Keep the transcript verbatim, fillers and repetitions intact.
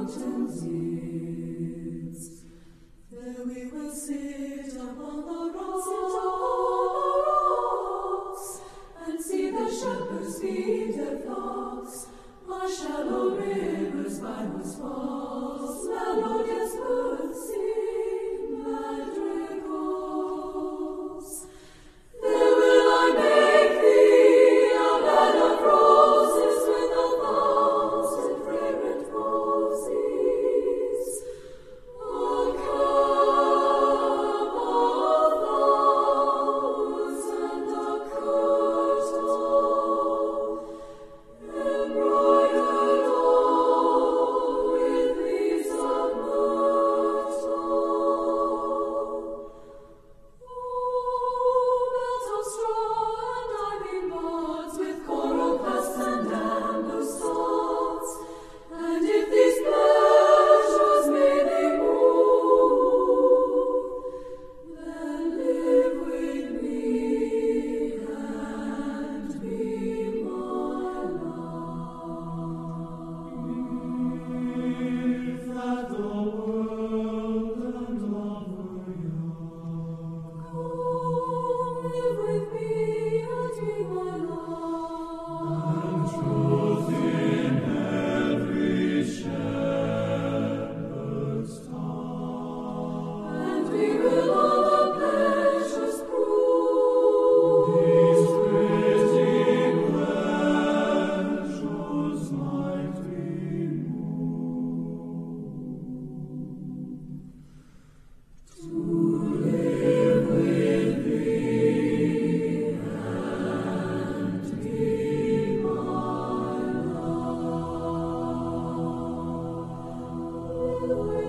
mountains is. There we will sit upon the rocks, sit upon the rocks, and see the shepherds feed their flocks, by shallow rivers, by whose falls melodious birds sing madrigals. There will I make thee a bed of roses with a thousand fragrant posies, a cup of flowers and a kirtle, embroidered all with leaves of myrtle. Oh, belts of straw and ivy buds, with coral clasps and amber studs, and if these pleasures may thee move, then live with me and be my love. If that the world and love were young, come live with me and be my love. And truth in every shepherd's tongue, and we will all the pleasures prove. These pretty pleasures might we move. To live with thee and be my love.